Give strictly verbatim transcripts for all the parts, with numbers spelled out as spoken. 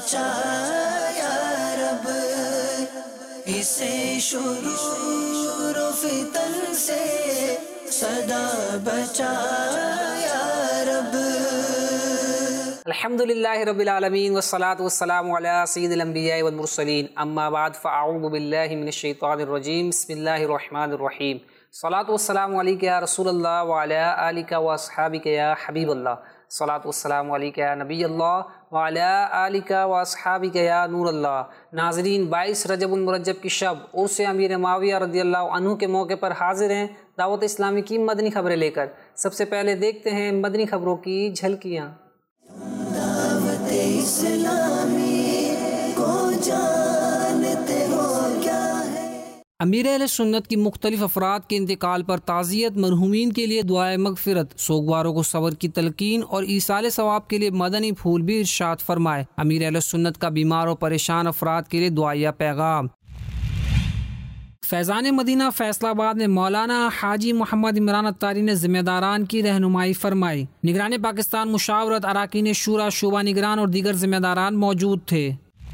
بچا یا رب، اسے شرور و فتن سے صدا بچا یا رب۔ الحمدللہ رب العالمین والصلاة والسلام علی سید الانبیاء والمرسلین، اما بعد فاعوذ باللہ من الشیطان الرجیم، بسم اللہ الرحمن الرحیم۔ صلاۃ والسلام علیک یا رسول اللہ وعلی آلک واصحابک یا حبیب اللہ، صلاۃ والسلام علیک یا نبی اللہ وعلی آلک واصحابک یا نور اللہ۔ ناظرین، بائیس رجب المرجب کی شب عرس امیر معاویہ رضی اللہ عنہ کے موقع پر حاضر ہیں دعوت اسلامی کی مدنی خبریں لے کر۔ سب سے پہلے دیکھتے ہیں مدنی خبروں کی جھلکیاں۔ دعوت اسلامی کو جانتے ہو کیا ہے؟ امیر اہل سنت کی مختلف افراد کے انتقال پر تعزیت، مرحومین کے لیے دعائے مغفرت، سوگواروں کو صبر کی تلقین اور ایصال ثواب کے لیے مدنی پھول بھی ارشاد فرمائے۔ امیر اہل سنت کا بیمار اور پریشان افراد کے لیے دعائیہ پیغام۔ فیضان مدینہ فیصل آباد میں مولانا حاجی محمد عمران اتاری نے ذمہ داران کی رہنمائی فرمائی۔ نگران پاکستان مشاورت، اراکین شورا، شعبہ نگران اور دیگر ذمہ داران موجود تھے۔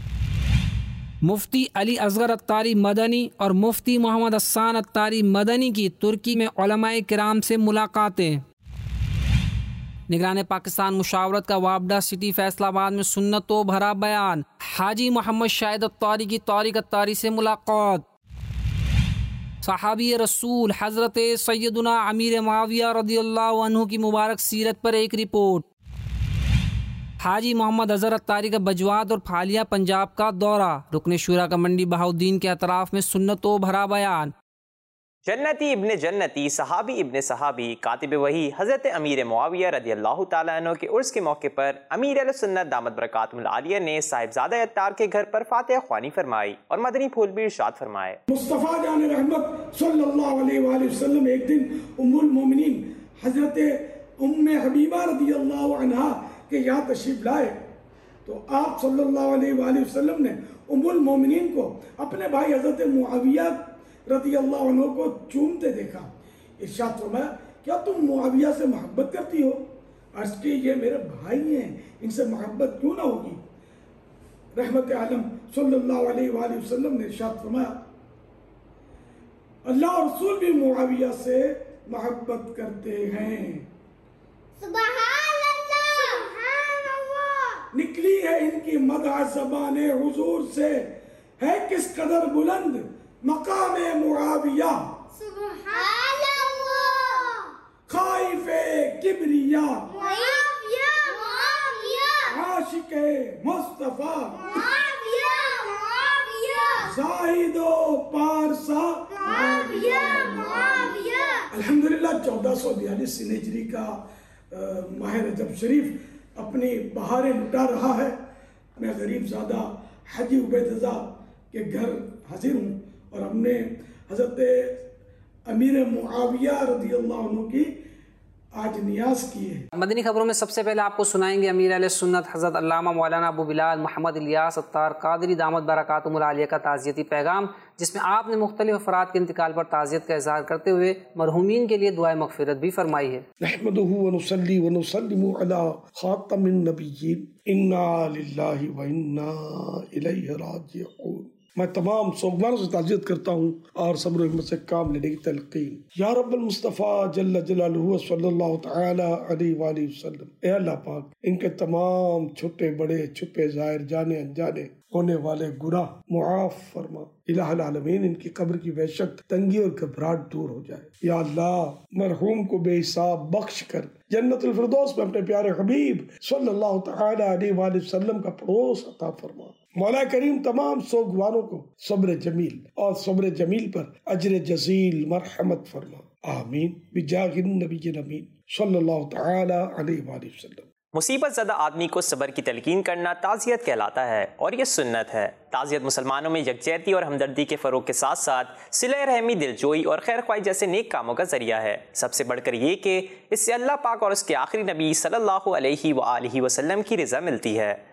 مفتی علی اصغر اتاری مدنی اور مفتی محمد حسان اتاری مدنی کی ترکی میں علماء کرام سے ملاقاتیں۔ نگران پاکستان مشاورت کا وابڈا سٹی فیصل آباد میں سنتوں بھرا بیان۔ حاجی محمد شاہد اتاری کی طارق اتاری سے ملاقات۔ صحابی رسول حضرت سیدنا امیر معاویہ رضی اللہ عنہ کی مبارک سیرت پر ایک رپورٹ۔ حاجی محمد اظہر اتاری کا بجوات اور پھالیا پنجاب کا دورہ۔ رکن شورا کا منڈی بہاؤدین کے اطراف میں سنتوں بھرا بیان۔ جنتی ابن جنتی، صحابی ابن صحابی، کاتب وحی حضرت امیر معاویہ رضی اللہ تعالیٰ عنہ کے عرس کے موقع پر امیر اہل سنت دامت برکاتہم العالیہ نے صاحبزادہ اتار کے گھر پر فاتحہ خوانی فرمائی اور مدنی پھول بھی ارشاد فرمائے۔ مصطفیٰ جان رحمت صلی اللہ علیہ وآلہ وسلم ایک دن ام المومنین حضرت ام حبیبہ رضی اللہ عنہا کے یہاں تشریف لائے تو آپ صلی اللہ علیہ وآلہ وسلم نے ام المومنین کو اپنے بھائی حضرت معاویہ رضی اللہ عنہ کو چومتے دیکھا۔ ارشاد فرمایا، کیا تم معاویہ سے محبت کرتی ہو؟ عرض کی، یہ میرے بھائی ہیں، ان سے محبت کیوں نہ ہوگی؟ رحمت عالم صلی اللہ علیہ وآلہ وسلم نے ارشاد فرمایا، اللہ اور رسول بھی معاویہ سے محبت کرتے ہیں۔ سبحان اللہ، سبحان اللہ۔ نکلی ہے ان کی مدح زبان حضور سے، ہے کس قدر بلند مقام معاویہ، سبحان اللہ۔ خائف کبریا، معاویہ، معاویہ، عاشق مصطفیٰ، معاویہ، معاویہ، زاہد و پارسا، معاویہ، معاویہ۔ الحمدللہ چودہ سو بیالیس ہجری کا ماہ رجب شریف اپنی بہاریں لٹا رہا ہے۔ میں غریب زادہ حاجی عبید رضا کے گھر حاضر ہوں اور ہم نے حضرت امیر معاویہ رضی اللہ عنہ کی آج نیاز کی ہے۔ مدنی خبروں میں سب سے پہلے آپ کو سنائیں گے امیر اہل سنت حضرت علامہ مولانا ابو بلال محمد الیاس اتار قادری دامت برکاتہم العالیہ کا تعزیتی پیغام، جس میں آپ نے مختلف افراد کے انتقال پر تعزیت کا اظہار کرتے ہوئے مرحومین کے لیے دعائے مغفرت بھی فرمائی ہے۔ نحمدہ ونصلی ونسلم علی خاتم النبیین، انا للہ وانا الیہ راجعون۔ میں تمام سوگواروں سے تعزیت کرتا ہوں اور صبر و حکمت سے کام لینے کی تلقین۔ یا رب المصطفیٰ جل جلالہ صلی اللہ تعالی علیہ وآلہ وسلم، اے اللہ پاک، ان کے تمام چھوٹے بڑے چھپے ظاہر جانے انجانے ہونے والے گناہ معاف فرما۔ الہ العالمین ان کی قبر کی وحشت، تنگی اور گھبراہٹ دور ہو جائے۔ یا اللہ مرحوم کو بے حساب بخش کر جنت الفردوس میں اپنے پیارے حبیب صلی اللہ تعالی علیہ وآلہ وسلم کا پڑوس عطا فرما۔ مولا کریم تمام سوگواروں کو صبر جمیل اور صبر جمیل پر اجر جزیل مرحمت فرما، آمین بجاہ النبی الامین صلی اللہ تعالی علیہ وآلہ وسلم۔ مصیبت زدہ آدمی کو صبر کی تلقین کرنا تعزیت کہلاتا ہے اور یہ سنت ہے۔ تعزیت مسلمانوں میں یکجہتی اور ہمدردی کے فروغ کے ساتھ ساتھ صلہ رحمی، دلجوئی اور خیر خواہی جیسے نیک کاموں کا ذریعہ ہے۔ سب سے بڑھ کر یہ کہ اس سے اللہ پاک اور اس کے آخری نبی صلی اللہ علیہ وآلہ وسلم کی رضا ملتی ہے۔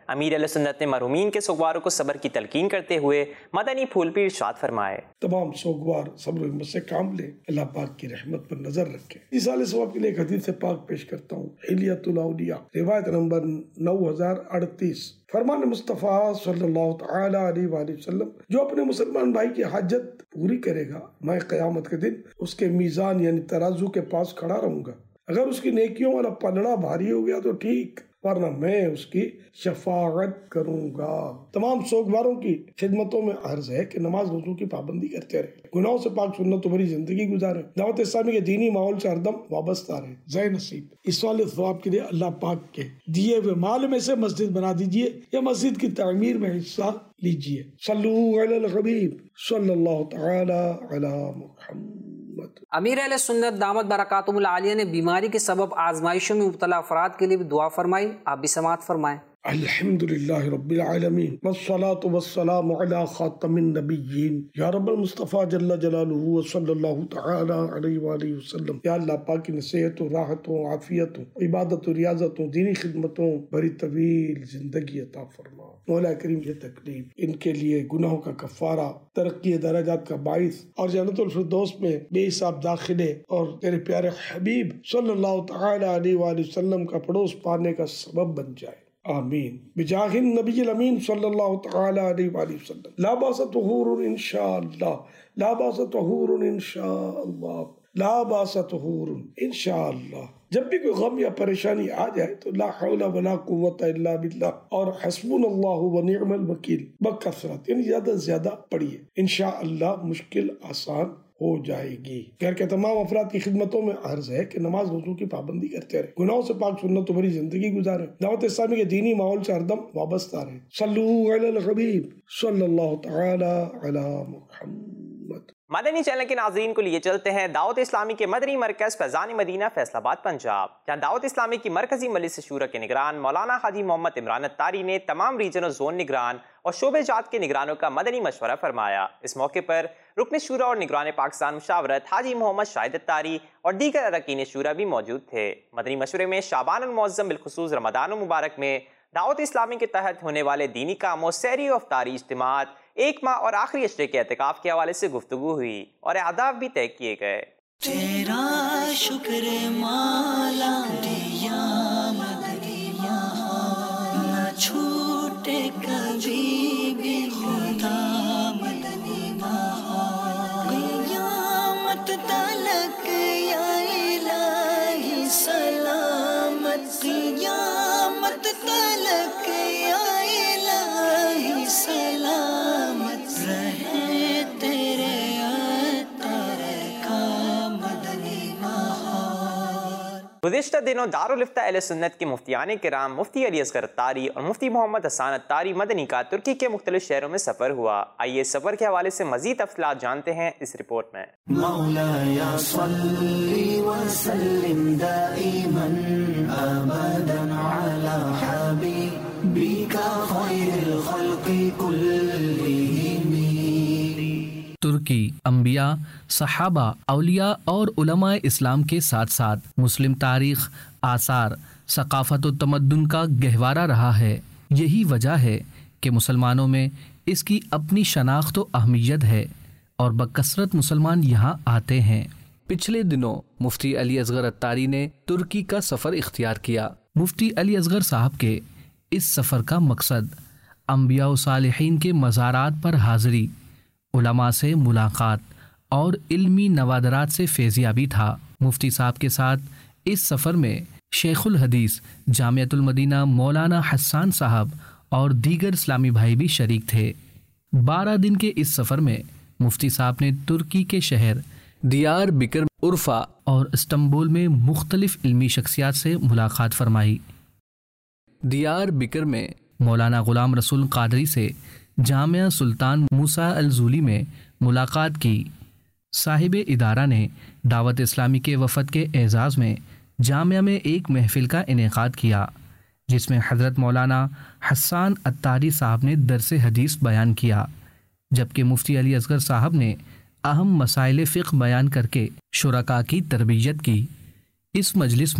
امیر علیہ سنت نے مرحومین کے سوگواروں کو صبر کی تلقین کرتے ہوئے مدنی پھول پیر ارشاد فرمائے، تمام سوگوار صبر و ہمت سے کام لیں، اللہ پاک کی رحمت پر نظر رکھیں۔ اس سال ثواب کے لیے ایک حدیث سے پاک پیش کرتا ہوں، حلیۃ الاولیاء، روایت نمبر نو ہزار اڑتیس۔ فرمان مصطفیٰ صلی اللہ تعالی علیہ وآلہ وسلم، جو اپنے مسلمان بھائی کی حاجت پوری کرے گا، میں قیامت کے دن اس کے میزان یعنی ترازو کے پاس کھڑا رہوں گا۔ اگر اس کی نیکیوں والا پلڑا بھاری ہو گیا تو ٹھیک، ورنہ میں اس کی شفاعت کروں گا۔ تمام سوگواروں کی خدمتوں میں عرض ہے کہ نماز روزوں کی پابندی کرتے رہے، گناہوں سے پاک سنتوں بھری زندگی گزارے، دعوت اسلامی کے دینی ماحول سے ہردم وابستہ رہے۔ زے نصیب اس والے ثواب کے لیے اللہ پاک کے دیے ہوئے مال میں سے مسجد بنا دیجئے یا مسجد کی تعمیر میں حصہ لیجئے۔ صلو علی الحبیب صلی اللہ تعالی علی محمد۔ امیر اہل سنت دامت برکاتہم العالیہ نے بیماری کے سبب آزمائشوں میں مبتلا افراد کے لیے بھی دعا فرمائی، آپ بھی سماعت فرمائیں۔ الحمدللہ رب العالمین والصلاة والسلام علی خاتم النبیین یا رب المصطفیٰ جل جلالہ وصلی اللہ تعالی علیہ وآلہ وسلم۔ یا اللہ پاک کی نصیحتوں، راحتوں، عافیتوں، عبادت و ریاضتوں، دینی خدمتوں بڑی طویل زندگی عطا فرما۔ مولا کریم یہ تکلیف ان کے لیے گناہوں کا کفارہ، ترقی درجات کا باعث اور جنت الفردوس میں بے حساب داخلے اور تیرے پیارے حبیب صلی اللہ تعالی علیہ وآلہ وسلم کا پڑوس پانے کا سبب بن جائے، آمین۔ بجاہ النبی الامین صلی اللہ تعالی علیہ وآلہ وسلم۔ لا باس طہور انشاءاللہ، لا باس طہور انشاءاللہ، لا باس طہور انشاءاللہ۔ جب بھی کوئی غم یا پریشانی آ جائے تو لا حول ولا قوت الا باللہ اور حسبنا اللہ ونعم الوکیل بکثرت یعنی زیادہ سے زیادہ پڑھیے، انشاءاللہ مشکل آسان ہو جائے گی۔ گھر کے تمام افراد کی خدمتوں میں عرض ہے کہ نماز روزوں کی پابندی کرتے رہے، گناہوں سے پاک سنتوں بھری زندگی گزارے، دعوت اسلامی کے دینی ماحول سے ہردم وابستہ رہے۔ صلو علی الحبیب صلی اللہ تعالی علی محمد۔ مدنی چینل کے ناظرین کو لیے چلتے ہیں دعوت اسلامی کے مدنی مرکز فیضان مدینہ فیصل آباد پنجاب، جہاں دعوت اسلامی کی مرکزی مجلس شورا کے نگران مولانا حاجی محمد عمران اتاری نے تمام ریجن اور زون نگران اور شعبے جات کے نگرانوں کا مدنی مشورہ فرمایا۔ اس موقع پر رکن شورا اور نگران پاکستان مشاورت حاجی محمد شاہد اتاری اور دیگر اراکین شورا بھی موجود تھے۔ مدنی مشورے میں شعبان المعظم بالخصوص رمضان المبارک میں دعوت اسلامی کے تحت ہونے والے دینی کاموں، سحری و افطاری اجتماعات، ایک ماہ اور آخری اشرے کے اعتکاف کے حوالے سے گفتگو ہوئی اور اہداف بھی طے کیے گئے۔ تیرا شکر مولا دیا مدنی ماہ، نہ چھوٹے کبھی بھی خدا مدنی ماہ، قیامت تلک یا الہی سلامت، قیامت تلک یا الہی سلامت رہے تیرے گزشتہ دنوں دارالفتہ اہل سنت کے مفتیان کرام مفتی علی اصغر اتاری اور مفتی محمد حسان اتاری مدنی کا ترکی کے مختلف شہروں میں سفر ہوا۔ آئیے سفر کے حوالے سے مزید تفصیلات جانتے ہیں اس رپورٹ میں۔ مولاي صل وسلم دائما ابدا على حبيبك خير الخلق كلهم۔ ترکی انبیاء، صحابہ، اولیاء اور علماء اسلام کے ساتھ ساتھ مسلم تاریخ، آثار، ثقافت و تمدن کا گہوارہ رہا ہے۔ یہی وجہ ہے کہ مسلمانوں میں اس کی اپنی شناخت و اہمیت ہے اور بکثرت مسلمان یہاں آتے ہیں۔ پچھلے دنوں مفتی علی اصغر اتاری نے ترکی کا سفر اختیار کیا۔ مفتی علی اصغر صاحب کے اس سفر کا مقصد انبیاء و صالحین کے مزارات پر حاضری، علماء سے ملاقات اور علمی نوادرات سے فیضیابی تھا۔ مفتی صاحب کے ساتھ اس سفر میں شیخ الحدیث جامعۃ المدینہ مولانا حسان صاحب اور دیگر اسلامی بھائی بھی شریک تھے۔ بارہ دن کے اس سفر میں مفتی صاحب نے ترکی کے شہر دیار بکر، عرفہ اور استنبول میں مختلف علمی شخصیات سے ملاقات فرمائی۔ دیار بکر میں مولانا غلام رسول قادری سے جامعہ سلطان موسیٰ الزولی میں ملاقات کی۔ صاحب ادارہ نے دعوت اسلامی کے وفد کے اعزاز میں جامعہ میں ایک محفل کا انعقاد کیا، جس میں حضرت مولانا حسان اتاری صاحب نے درس حدیث بیان کیا، جبکہ مفتی علی اصغر صاحب نے اہم مسائل فقہ بیان کر کے شرکاء کی تربیت کی۔ اس مجلس میں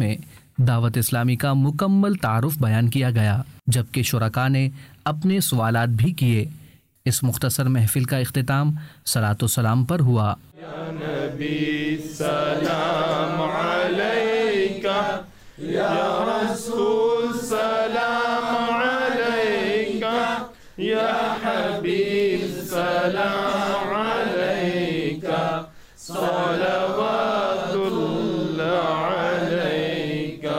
دعوت اسلامی کا مکمل تعارف بیان کیا گیا، جبکہ شرکاء نے اپنے سوالات بھی کیے۔ اس مختصر محفل کا اختتام صلاۃ و سلام پر ہوا۔ یا نبی سلام علیکہ، یا رسول سلام علیکہ، یا حبیب سلام علیکہ، صلوات اللہ علیکہ۔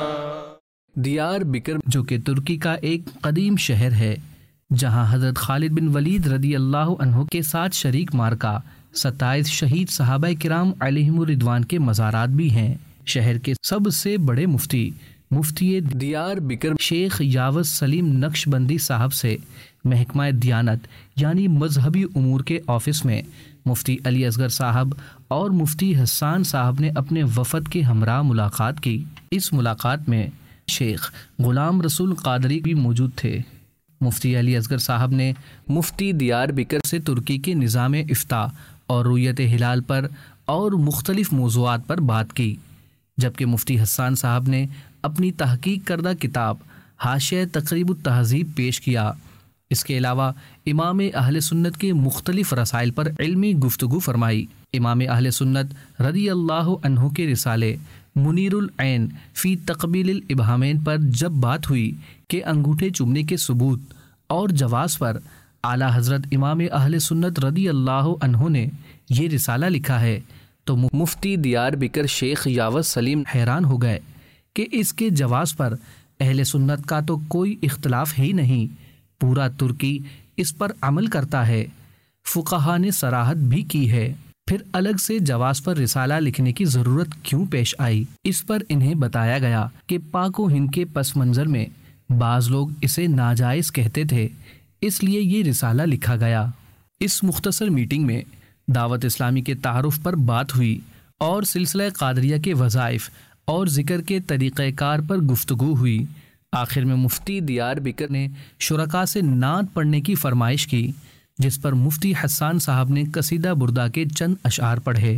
دیار بکر جو کہ ترکی کا ایک قدیم شہر ہے، جہاں حضرت خالد بن ولید رضی اللہ عنہ کے ساتھ شریک مارکہ ستائیس شہید صحابہ کرام علیہم الرضوان کے مزارات بھی ہیں۔ شہر کے سب سے بڑے مفتی مفتی دیار بکر شیخ یاوز سلیم نقش بندی صاحب سے محکمہ دیانت یعنی مذہبی امور کے آفس میں مفتی علی اصغر صاحب اور مفتی حسان صاحب نے اپنے وفد کے ہمراہ ملاقات کی۔ اس ملاقات میں شیخ غلام رسول قادری بھی موجود تھے۔ مفتی علی اصغر صاحب نے مفتی دیار بکر سے ترکی کے نظام افتاء اور رویت ہلال پر اور مختلف موضوعات پر بات کی، جبکہ مفتی حسان صاحب نے اپنی تحقیق کردہ کتاب حاشیہ تقریب التہذیب پیش کیا۔ اس کے علاوہ امام اہل سنت کے مختلف رسائل پر علمی گفتگو فرمائی۔ امام اہل سنت رضی اللہ عنہ کے رسالے منیر العین فی تقبیل الابہامین پر جب بات ہوئی کہ انگوٹھے چومنے کے ثبوت اور جواز پر اعلیٰ حضرت امام اہل سنت رضی اللہ عنہ نے یہ رسالہ لکھا ہے، تو مفتی دیار بکر شیخ یاوز سلیم حیران ہو گئے کہ اس کے جواز پر اہل سنت کا تو کوئی اختلاف ہی نہیں، پورا ترکی اس پر عمل کرتا ہے، فقہا نے صراحت بھی کی ہے، پھر الگ سے جواز پر رسالہ لکھنے کی ضرورت کیوں پیش آئی؟ اس پر انہیں بتایا گیا کہ پاک و ہند کے پس منظر میں بعض لوگ اسے ناجائز کہتے تھے، اس لیے یہ رسالہ لکھا گیا۔ اس مختصر میٹنگ میں دعوت اسلامی کے تعارف پر بات ہوئی اور سلسلہ قادریہ کے وظائف اور ذکر کے طریقہ کار پر گفتگو ہوئی۔ آخر میں مفتی دیار بکر نے شرکاء سے نعت پڑھنے کی فرمائش کی، جس پر مفتی حسان صاحب نے قصیدہ بردہ کے چند اشعار پڑھے۔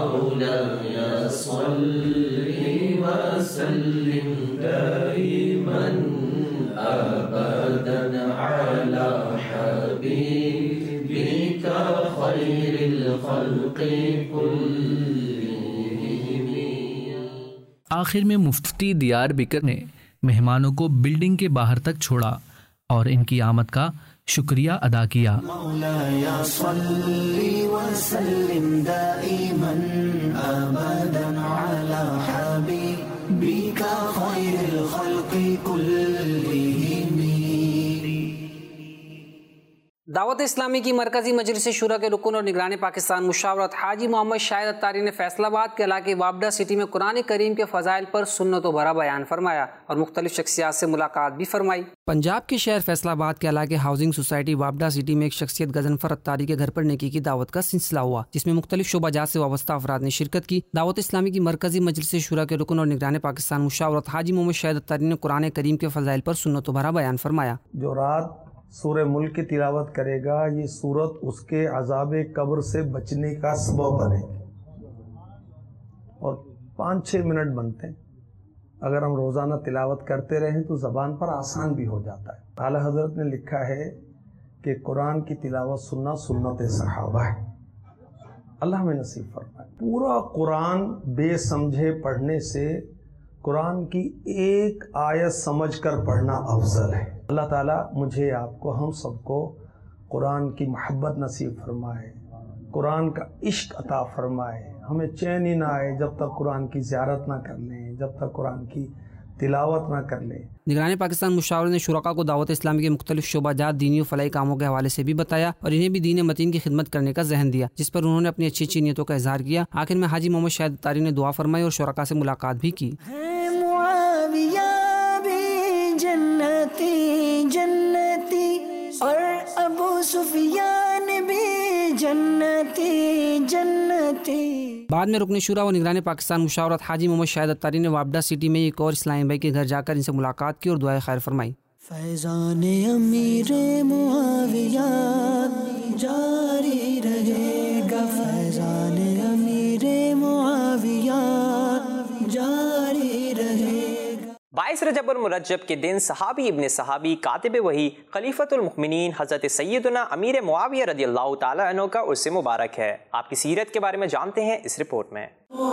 مولاي صلِّ وسلم دائما ابدا على حبيبك خير الخلق كلهم۔ آخر میں مفتی دیار بکر نے مہمانوں کو بلڈنگ کے باہر تک چھوڑا اور ان کی آمد کا شکریہ ادا کیا۔ مولاي صلِّ وسلم دائما ابدا على حبيبك خير الخلق كلهم۔ دعوت اسلامی کی مرکزی مجلس شورا کے رکن اور نگران پاکستان مشاورت حاجی محمد شاہد اتاری نے فیصل آباد کے علاقے وابڈا سٹی میں قرآن کریم کے فضائل پر سنت و بھرا بیان فرمایا اور مختلف شخصیات سے ملاقات بھی فرمائی۔ پنجاب کے شہر فیصل آباد کے علاقے ہاؤسنگ سوسائٹی وابڈا سٹی میں ایک شخصیت غضنفر اتاری کے گھر پر نیکی کی دعوت کا سلسلہ ہوا، جس میں مختلف شعبہ جات سے وابستہ افراد نے شرکت کی۔ دعوت اسلامی کی مرکزی مجلس شورا کے رکن اور نگران پاکستان مشاورت حاجی محمد شاہد اتاری نے قرآن کریم کے فضائل پر سنت و بھرا بیان فرمایا۔ جو رات سورہ ملک کی تلاوت کرے گا، یہ سورت اس کے عذاب قبر سے بچنے کا سبب بنے گی، اور پانچ چھ منٹ بنتے ہیں۔ اگر ہم روزانہ تلاوت کرتے رہیں تو زبان پر آسان بھی ہو جاتا ہے۔ اعلیٰ حضرت نے لکھا ہے کہ قرآن کی تلاوت سننا سنت صحابہ ہے، اللہ ہمیں نصیب فرمائے۔ پورا قرآن بے سمجھے پڑھنے سے قرآن کی ایک آیت سمجھ کر پڑھنا افضل ہے۔ اللہ تعالیٰ مجھے، آپ کو، ہم سب کو قرآن کی محبت نصیب فرمائے، قرآن کا عشق عطا فرمائے۔ ہمیں چین ہی نہ آئے جب تک قرآن کی زیارت نہ کر لیں، جب تک قرآن کی تلاوت نہ کر لیں۔ نگران پاکستان مشاورت نے شرکاء کو دعوت اسلامی کے مختلف شعبہ جات دینی و فلاحی کاموں کے حوالے سے بھی بتایا اور انہیں بھی دین متین کی خدمت کرنے کا ذہن دیا، جس پر انہوں نے اپنی اچھی اچھی نیتوں کا اظہار کیا۔ آخر میں حاجی محمد شاہد اتاری نے دعا فرمائی اور شرکاء سے ملاقات بھی کی۔ جنتی جنتی اور ابو سفیان بھی جنتی جنتی۔ بعد میں رکن شورا و نگران پاکستان مشاورت حاجی محمد شاہد اتاری نے وابڈا سٹی میں ایک اور اسلامی بھائی کے گھر جا کر ان سے ملاقات کی اور دعائے خیر فرمائی۔ فیضان امیر معاویہ جاری رہے گا، فیضان امیر معاویہ جاری رہے گا۔ رجب المرجب کے دن صحابی ابن صحابی کاتب وحی خلیفۃ المؤمنین حضرت سیدنا امیر معاویہ رضی اللہ تعالیٰ عنہ کا عرس مبارک ہے۔ آپ کی سیرت کے بارے میں جانتے ہیں اس رپورٹ میں۔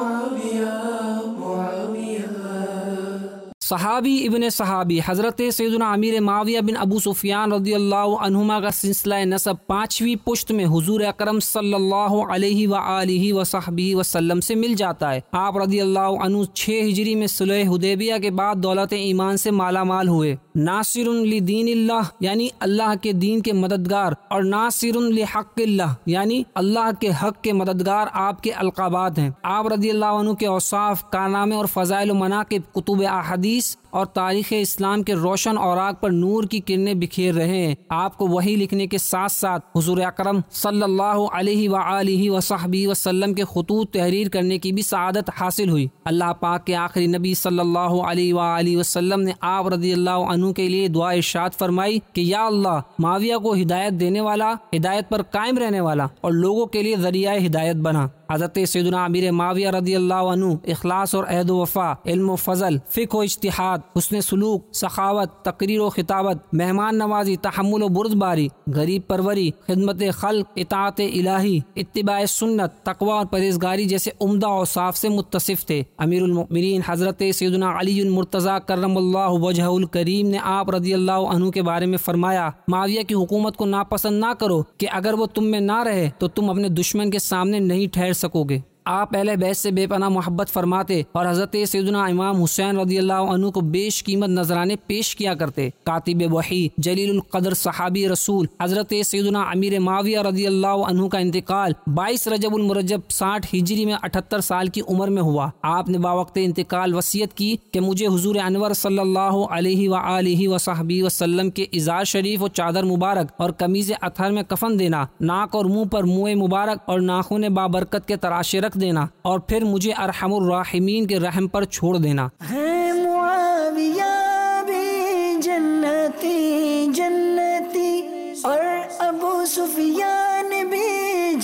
صحابی ابن صحابی حضرت سیدنا امیر معاویہ بن ابو سفیان رضی اللہ عنہما کا سلسلہ نسب پانچویں پشت میں حضور اکرم صلی اللہ علیہ وآلہ وصحبہ وسلم سے مل جاتا ہے۔ آپ رضی اللہ عنہ چھ ہجری میں صلح حدیبیہ کے بعد دولت ایمان سے مالا مال ہوئے۔ ناصر لدین اللہ یعنی اللہ کے دین کے مددگار، اور ناصر لحق اللہ یعنی اللہ کے حق کے مددگار آپ کے القابات ہیں۔ آپ رضی اللہ عنہ کے اوصاف، کارنامے اور فضائل و مناقب کتب احادیث اور تاریخ اسلام کے روشن اوراق پر نور کی کرنیں بکھیر رہے ہیں۔ آپ کو وحی لکھنے کے ساتھ ساتھ حضور اکرم صلی اللہ علیہ وآلہ وصحبہ وسلم کے خطوط تحریر کرنے کی بھی سعادت حاصل ہوئی۔ اللہ پاک کے آخری نبی صلی اللہ علیہ وآلہ وسلم نے آپ رضی اللہ عنہ کے لیے دعا ارشاد فرمائی کہ یا اللہ، معاویہ کو ہدایت دینے والا، ہدایت پر قائم رہنے والا اور لوگوں کے لیے ذریعہ ہدایت بنا۔ حضرت سیدنا امیر معاویہ رضی اللہ عنہ اخلاص اور عہد و وفا، علم و فضل، فقہ و اجتہاد، حسن سلوک، سخاوت، تقریر و خطابت، مہمان نوازی، تحمل و بردباری، غریب پروری، خدمت خلق، اطاعت الہی، اتباع سنت، تقوی اور پرہیزگاری جیسے عمدہ اوصاف سے متصف تھے۔ امیر المؤمنین حضرت سیدنا علی المرتضیٰ کرم اللہ وجہہ الکریم نے آپ رضی اللہ عنہ کے بارے میں فرمایا، معاویہ کی حکومت کو ناپسند نہ کرو کہ اگر وہ تم میں نہ رہے تو تم اپنے دشمن کے سامنے نہیں ٹھہر سکو گے۔ آپ اہل بیت سے بے پناہ محبت فرماتے اور حضرت سیدنا امام حسین رضی اللہ عنہ کو بیش قیمت نذرانے پیش کیا کرتے۔ کاتب وحی، جلیل القدر صحابی رسول حضرت سیدنا امیر معاویہ رضی اللہ عنہ کا انتقال بائیس رجب المرجب ساٹھ ہجری میں اٹھتر سال کی عمر میں ہوا۔ آپ نے باوقت انتقال وصیت کی کہ مجھے حضور انور صلی اللہ علیہ وآلہ وصحبہ وسلم کے ازار شریف و چادر مبارک اور قمیض اطہر میں کفن دینا، ناک اور منہ پر منہ مبارک اور ناخن بابرکت کے تراشے رکھ دینا، اور پھر مجھے ارحم الراحمین کے رحم پر چھوڑ دینا۔ ہے معاویہ بھی جنتی جنتی اور ابو سفیان بھی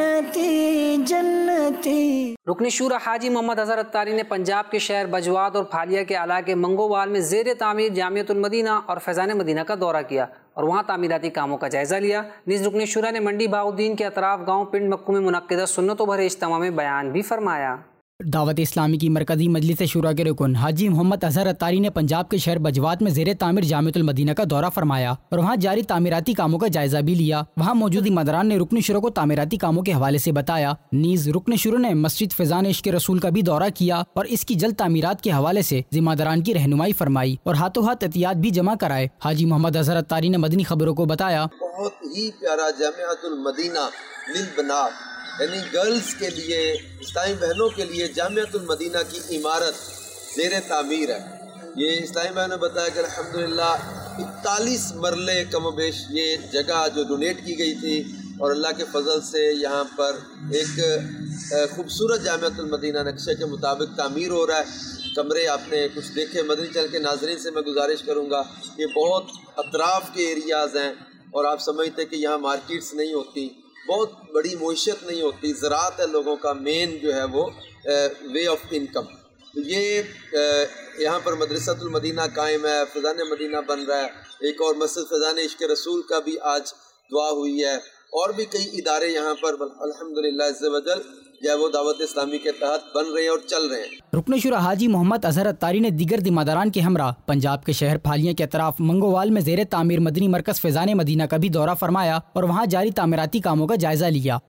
جنتی جنتی۔ رکن شورا حاجی محمد اظہر اتاری نے پنجاب کے شہر بجوات اور پھالیا کے علاقے منگووال میں زیر تعمیر جامعۃ المدینہ اور فیضان مدینہ کا دورہ کیا اور وہاں تعمیراتی کاموں کا جائزہ لیا۔ نیز رکن شورا نے منڈی بہاؤالدین کے اطراف گاؤں پنڈ مکو میں منعقدہ سنتوں بھرے اجتماع میں بیان بھی فرمایا۔ دعوت اسلامی کی مرکزی مجلس شورا کے رکن حاجی محمد اظہر اتاری نے پنجاب کے شہر بجوات میں زیر تعمیر جامعۃ المدینہ کا دورہ فرمایا اور وہاں جاری تعمیراتی کاموں کا جائزہ بھی لیا۔ وہاں موجود مدران نے رکن شورا کو تعمیراتی کاموں کے حوالے سے بتایا۔ نیز رکن شورا نے مسجد فیضان عشق رسول کا بھی دورہ کیا اور اس کی جلد تعمیرات کے حوالے سے ذمہ داران کی رہنمائی فرمائی اور ہاتھوں ہاتھ احتیاط بھی جمع کرائے۔ حاجی محمد اظہر اتاری نے مدنی خبروں کو بتایا، بہت ہی پیارا جامعۃ المدینہ للبنات یعنی گرلز کے لیے، اسلامی بہنوں کے لیے جامعۃ المدینہ کی عمارت زیر تعمیر ہے۔ یہ اسلامی بہنوں نے بتایا کہ الحمدللہ اکتالیس مرلے کم و بیش یہ جگہ جو ڈونیٹ کی گئی تھی اور اللہ کے فضل سے یہاں پر ایک خوبصورت جامعۃ المدینہ نقشے کے مطابق تعمیر ہو رہا ہے۔ کمرے آپ نے کچھ دیکھے، مدنی چینل کے ناظرین سے میں گزارش کروں گا، یہ بہت اطراف کے ایریاز ہیں اور آپ سمجھتے کہ یہاں مارکیٹس نہیں ہوتی، بہت بڑی معیشت نہیں ہوتی، زراعت ہے لوگوں کا مین جو ہے وہ وے آف انکم۔ تو یہ یہاں پر مدرسۃ المدینہ قائم ہے، فیضان مدینہ بن رہا ہے، ایک اور مسجد فیضان عشق رسول کا بھی آج دعا ہوئی ہے، اور بھی کئی ادارے یہاں پر الحمدللہ عز و جل جو ہے وہ دعوت اسلامی کے تحت بن رہے ہیں اور چل رہے ہیں۔ رکن شورا حاجی محمد اظہر اتاری نے دیگر ذمہ داران کے ہمراہ پنجاب کے شہر پھالیاں کے اطراف منگووال میں زیر تعمیر مدنی مرکز فیضان مدینہ کا بھی دورہ فرمایا اور وہاں جاری تعمیراتی کاموں کا جائزہ لیا۔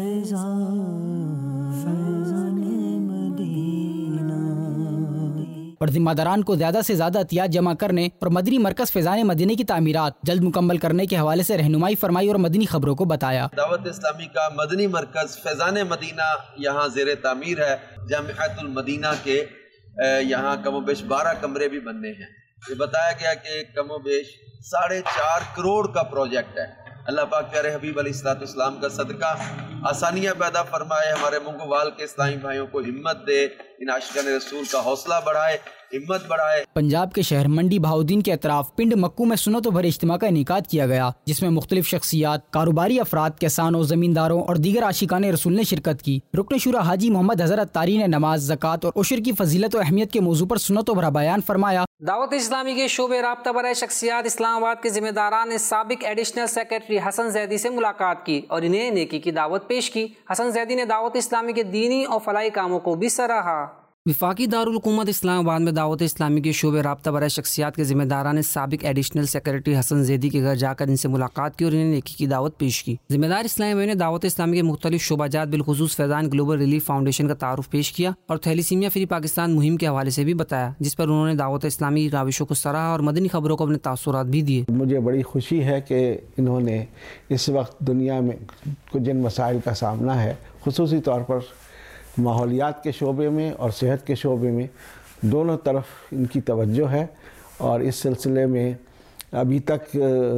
اور ذمہ داران کو زیادہ سے زیادہ احتیاط جمع کرنے اور مدنی مرکز فیضان مدینہ کی تعمیرات جلد مکمل کرنے کے حوالے سے رہنمائی فرمائی اور مدنی خبروں کو بتایا۔ دعوت اسلامی کا مدنی مرکز فیضان مدینہ یہاں زیر تعمیر ہے۔ جامعۃ المدینہ کے یہاں کم و بیش بارہ کمرے بھی بننے ہیں۔ یہ بتایا گیا کہ کم و بیش ساڑھے چار کروڑ کا پروجیکٹ ہے۔ اللہ پاک پیارے حبیب علیہ الصلوۃ والسلام کا صدقہ آسانیاں پیدا فرمائے، ہمارے منگو وال کے اسلامی بھائیوں کو ہمت دے، ان عاشقان رسول کا حوصلہ بڑھائے، ہمت بڑھائے۔ پنجاب کے شہر منڈی بہاؤدین کے اطراف پنڈ مکو میں سنت و بھرے اجتماع کا انعقاد کیا گیا، جس میں مختلف شخصیات، کاروباری افراد، کسانوں، زمینداروں اور دیگر عاشقان رسول نے شرکت کی۔ رکن شورا حاجی محمد حضرت طاری نے نماز، زکوٰۃ اور عشر کی فضیلت و اہمیت کے موضوع پر سنت و بھرا بیان فرمایا۔ دعوت اسلامی کے شعبے رابطہ برائے شخصیات اسلام آباد کے ذمہ داران نے سابق ایڈیشنل سیکریٹری حسن زیدی سے ملاقات کی اور انہیں نیکی کی دعوت پیش کی۔ حسن زیدی نے دعوت اسلامی کے دینی اور فلاحی کاموں کو بھی سراہا۔ وفاقی دارالحکومت اسلام آباد میں دعوت اسلامی کے شعبے رابطہ برائے شخصیات کے ذمہ داران نے سابق ایڈیشنل سیکریٹری حسن زیدی کے گھر جا کر ان سے ملاقات کی اور انہیں نیکی کی دعوت پیش کی۔ ذمہ دار اسلامی بھائی نے دعوت اسلامی کے مختلف شعبہ جات بالخصوص فیضان گلوبل ریلیف فاؤنڈیشن کا تعارف پیش کیا اور تھیلیسیمیا فری پاکستان مہم کے حوالے سے بھی بتایا، جس پر انہوں نے دعوت اسلامی کی کاوشوں کو سراہا اور مدنی خبروں کو اپنے تاثرات بھی دیے۔ مجھے بڑی خوشی ہے کہ انہوں نے اس وقت دنیا میں جن مسائل کا سامنا ہے، خصوصی طور پر ماحولیات کے شعبے میں اور صحت کے شعبے میں، دونوں طرف ان کی توجہ ہے، اور اس سلسلے میں ابھی تک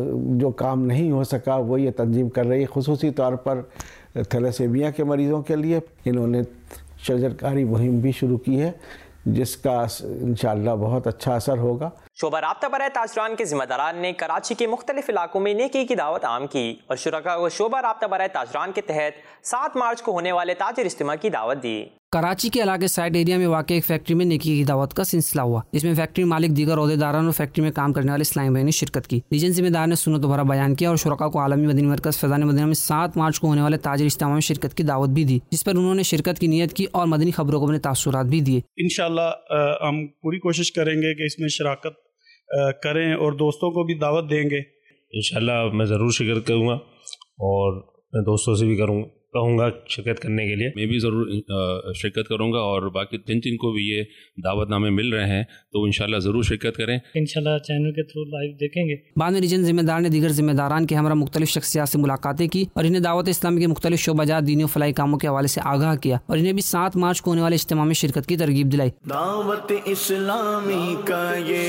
جو کام نہیں ہو سکا وہ یہ تنظیم کر رہی ہے۔ خصوصی طور پر تھیلیسیمیا کے مریضوں کے لیے انہوں نے شجرکاری مہم بھی شروع کی ہے، جس کا انشاءاللہ بہت اچھا اثر ہوگا۔ شعبہ رابطہ برائے تاجران کے ذمہ داران نے کراچی کے مختلف علاقوں میں نیکی کی دعوت عام کی اور شرکاء کو شعبہ رابطہ برائے تاجران کے تحت سات مارچ کو ہونے والے تاجر اجتماع کی دعوت دی۔ کراچی کے علاقے سائٹ ایریا میں واقع ایک فیکٹری میں نیکی کی دعوت کا سلسلہ ہوا، جس میں فیکٹری مالک، دیگر عہدیداران اور فیکٹری میں کام کرنے والے اسلامی بھائی نے شرکت کی۔ ریجن ذمہ دار نے سنت و بھرا بیان کیا اور شرکاء کو عالمی مدنی مرکز فیضان مدینہ میں سات مارچ کو ہونے والے تاجر اجتماع میں شرکت کی دعوت بھی دی، جس پر انہوں نے شرکت کی نیت کی اور مدنی خبروں کو اپنے تاثرات بھی دیے۔ انشاءاللہ ہم پوری کوشش کریں گے کہ اس میں شراکت کریں اور دوستوں کو بھی دعوت دیں گے۔ انشاءاللہ میں ضرور شرکت کروں گا اور میں دوستوں سے بھی کروں کہوں گا شرکت کرنے کے لیے۔ میں بھی ضرور شرکت کروں گا اور باقی جن جن کو بھی یہ دعوت نامے مل رہے ہیں تو انشاءاللہ ضرور شرکت کریں۔ انشاءاللہ چینل کے تھرو لائیو دیکھیں گے۔ بعد میں ریجن ذمہ دار نے دیگر ذمہ داران کے ہمراہ مختلف شخصیات سے ملاقاتیں کی اور انہیں دعوت اسلامی کے مختلف شعبہ جات، دینی و فلاحی کاموں کے حوالے سے آگاہ کیا اور انہیں بھی سات مارچ کو ہونے والے اجتماع میں شرکت کی ترغیب دلائی۔ دعوت اسلامی کا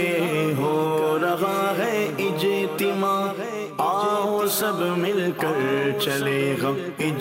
یہ ہو رہا ہے اجتماع، آؤ سب مل کر چلے گا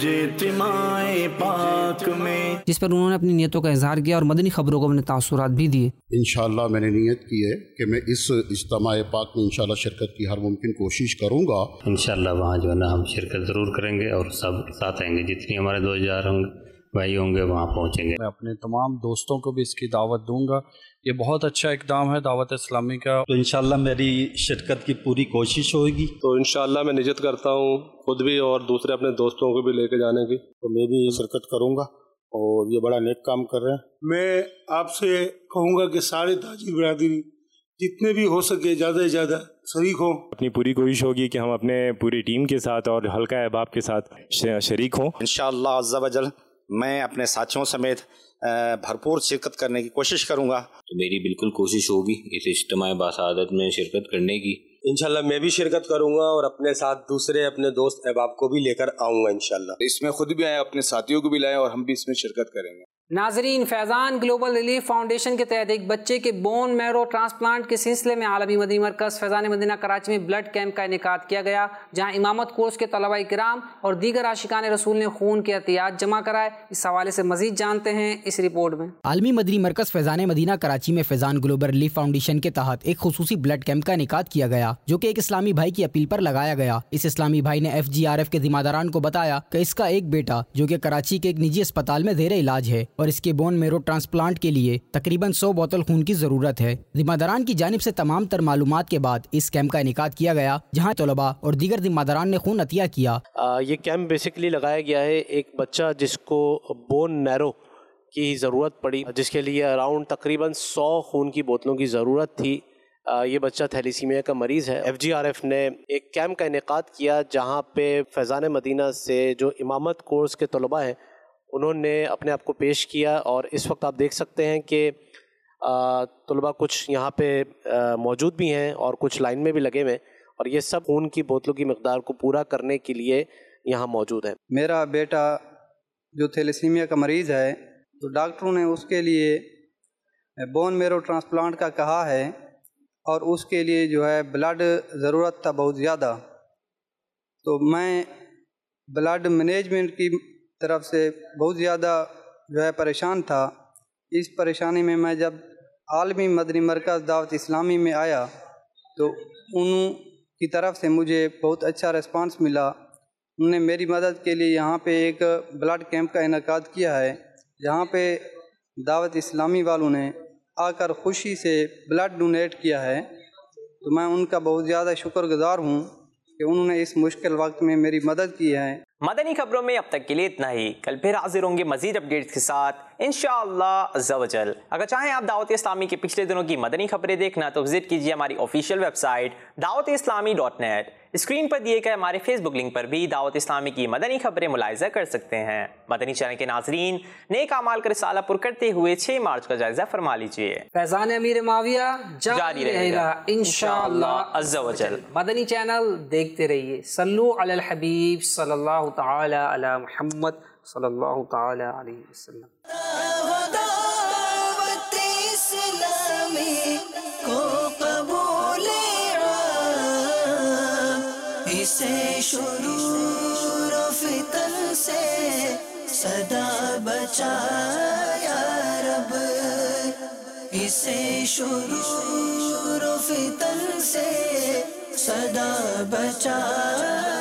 اجتماع پاک میں، جس پر انہوں نے اپنی نیتوں کا اظہار کیا اور مدنی خبروں کو اپنے تاثرات بھی دیے۔ انشاءاللہ میں نے نیت کی ہے کہ میں اس اجتماع پاک میں انشاءاللہ شرکت کی ہر ممکن کوشش کروں گا۔ انشاءاللہ وہاں جو ہے نا ہم شرکت ضرور کریں گے اور سب ساتھ آئیں گے، جتنی ہمارے دوست جا رہے ہوں گے بھائی ہوں گے وہاں پہنچیں گے۔ میں اپنے تمام دوستوں کو بھی اس کی دعوت دوں گا۔ یہ بہت اچھا اقدام ہے دعوت اسلامی کا، تو انشاءاللہ میری شرکت کی پوری کوشش ہوگی۔ تو انشاءاللہ میں نیت کرتا ہوں خود بھی اور دوسرے اپنے دوستوں کو بھی لے کے جانے کی، تو میں بھی شرکت کروں گا اور یہ بڑا نیک کام کر رہے ہیں۔ میں آپ سے کہوں گا کہ سارے تاجر برادری جتنے بھی ہو سکے زیادہ سے زیادہ شریک ہوں۔ اپنی پوری کوشش ہوگی کہ ہم اپنے پوری ٹیم کے ساتھ اور حلقہ احباب کے ساتھ شریک ہوں۔ انشاءاللہ عز و جل میں اپنے ساتھیوں سمیت بھرپور شرکت کرنے کی کوشش کروں گا۔ تو میری بالکل کوشش ہوگی اس اجتماع باسعادت میں شرکت کرنے کی۔ انشاءاللہ میں بھی شرکت کروں گا اور اپنے ساتھ دوسرے اپنے دوست احباب کو بھی لے کر آؤں گا انشاءاللہ۔ اس میں خود بھی آئیں، اپنے ساتھیوں کو بھی لائیں اور ہم بھی اس میں شرکت کریں گے۔ ناظرین، فیضان گلوبل ریلیف فاؤنڈیشن کے تحت ایک بچے کے بون میرو ٹرانسپلانٹ کے سلسلے میں عالمی مدنی مرکز فیضان مدینہ کراچی میں بلڈ کیمپ کا انعقاد کیا گیا، جہاں امامت کورس کے طلباء کرام اور دیگر عاشقان رسول نے خون کے عطیات جمع کرائے۔ اس حوالے سے مزید جانتے ہیں اس رپورٹ میں۔ عالمی مدنی مرکز فیضان مدینہ کراچی میں فیضان گلوبل ریلیف فاؤنڈیشن کے تحت ایک خصوصی بلڈ کیمپ کا انعقاد کیا گیا، جو کہ ایک اسلامی بھائی کی اپیل پر لگایا گیا۔ اس اسلامی بھائی نے ایف جی آر ایف کے ذمہ داران کو بتایا کہ اس کا ایک بیٹا جو کہ کراچی کے ایک نجی اسپتال میں زیر علاج ہے اور اس کے بون میرو ٹرانسپلانٹ کے لیے تقریباً سو بوتل خون کی ضرورت ہے۔ ذمہ داران کی جانب سے تمام تر معلومات کے بعد اس کیمپ کا انعقاد کیا گیا، جہاں طلباء اور دیگر ذمہ داران نے خون عطیہ کیا۔ آ, یہ کیمپ بیسیکلی لگایا گیا ہے ایک بچہ جس کو بون میرو کی ضرورت پڑی، جس کے لیے اراؤنڈ تقریباً سو خون کی بوتلوں کی ضرورت تھی۔ آ, یہ بچہ تھیلیسیمیا کا مریض ہے۔ ایف جی آر ایف نے ایک کیمپ کا انعقاد کیا جہاں پہ فیضان مدینہ سے جو امامت کورس کے طلباء ہیں انہوں نے اپنے آپ کو پیش کیا، اور اس وقت آپ دیکھ سکتے ہیں کہ طلباء کچھ یہاں پہ موجود بھی ہیں اور کچھ لائن میں بھی لگے ہوئے ہیں، اور یہ سب خون کی بوتلوں کی مقدار کو پورا کرنے کے لیے یہاں موجود ہیں۔ میرا بیٹا جو تھیلیسیمیا کا مریض ہے تو ڈاکٹروں نے اس کے لیے بون میرو ٹرانسپلانٹ کا کہا ہے، اور اس کے لیے جو ہے بلڈ ضرورت تھا بہت زیادہ۔ تو میں بلڈ مینجمنٹ کی طرف سے بہت زیادہ جو ہے پریشان تھا. اس پریشانی میں میں جب عالمی مدنی مرکز دعوت اسلامی میں آیا تو ان کی طرف سے مجھے بہت اچھا ریسپانس ملا. انہوں نے میری مدد کے لیے یہاں پہ ایک بلڈ کیمپ کا انعقاد کیا ہے جہاں پہ دعوت اسلامی والوں نے آ کر خوشی سے بلڈ ڈونیٹ کیا ہے. تو میں ان کا بہت زیادہ شکر گزار ہوں کہ انہوں نے اس مشکل وقت میں میری مدد کی ہے. مدنی خبروں میں اب تک کے لیے اتنا ہی. کل پھر حاضر ہوں گے مزید اپڈیٹس کے ساتھ انشاءاللہ عز و جل. اگر چاہیں آپ دعوت اسلامی کے پچھلے دنوں کی مدنی خبریں دیکھنا تو وزٹ کیجیے ہماری آفیشیل ویب سائٹ دعوت اسلامی ڈاٹ نیٹ. اسکرین پر دیے گئے ہمارے فیس بک لنک پر بھی دعوت اسلامی کی مدنی خبریں ملاحظہ کر سکتے ہیں. مدنی چینل کے ناظرین نیک اعمال کا رسالہ پر کرتے ہوئے چھ مارچ کا جائزہ فرما لیجیے. فیضان امیر معاویہ جاری رہے گا انشاءاللہ عز و جل. مدنی چینل دیکھتے رہیے. صلو علی الحبیب صلی اللہ تعالی علی محمد صلی اللہ تعالی علیہ وسلم. دعوت اسلامی کو قبول اسے شرور و فتن سے صدا بچا یا رب. اسے شرور و فتن سے صدا بچا